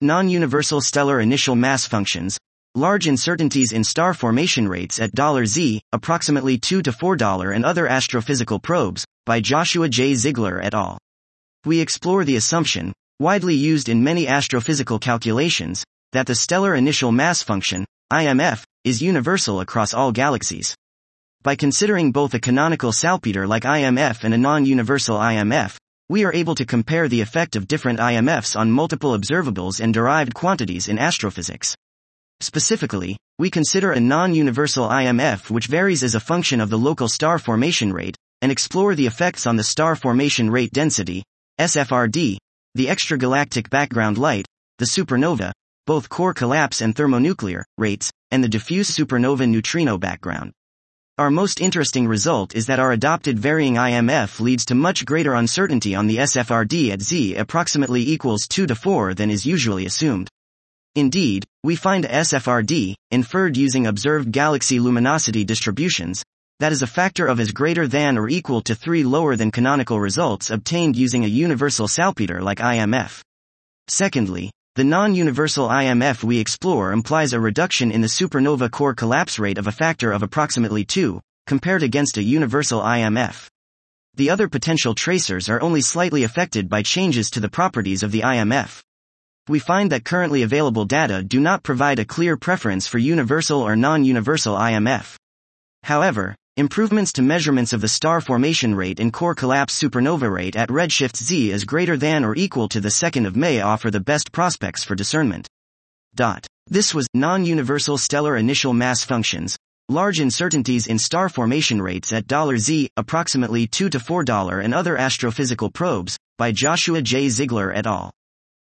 Non-universal stellar initial mass functions, large uncertainties in star formation rates at $Z, approximately $2 to $4 and other astrophysical probes, by Joshua J. Ziegler et al. We explore the assumption, widely used in many astrophysical calculations, that the stellar initial mass function, IMF, is universal across all galaxies. By considering both a canonical salpeter-like IMF and a non-universal IMF, we are able to compare the effect of different IMFs on multiple observables and derived quantities in astrophysics. Specifically, we consider a non-universal IMF which varies as a function of the local star formation rate, and explore the effects on the star formation rate density, SFRD, the extragalactic background light, the supernova, both core collapse and thermonuclear rates, and the diffuse supernova neutrino background. Our most interesting result is that our adopted varying IMF leads to much greater uncertainty on the SFRD at Z approximately equals 2 to 4 than is usually assumed. Indeed, we find SFRD, inferred using observed galaxy luminosity distributions, that is a factor of as greater than or equal to 3 lower than canonical results obtained using a universal salpeter-like IMF. Secondly, the non-universal IMF we explore implies a reduction in the supernova core collapse rate of a factor of approximately 2, compared against a universal IMF. The other potential tracers are only slightly affected by changes to the properties of the IMF. We find that currently available data do not provide a clear preference for universal or non-universal IMF. However, improvements to measurements of the star formation rate and core collapse supernova rate at redshift Z is greater than or equal to the 2nd of May offer the best prospects for discernment. This was non-universal stellar initial mass functions, large uncertainties in star formation rates at $Z, approximately $2 to $4 and other astrophysical probes, by Joshua J. Ziegler et al.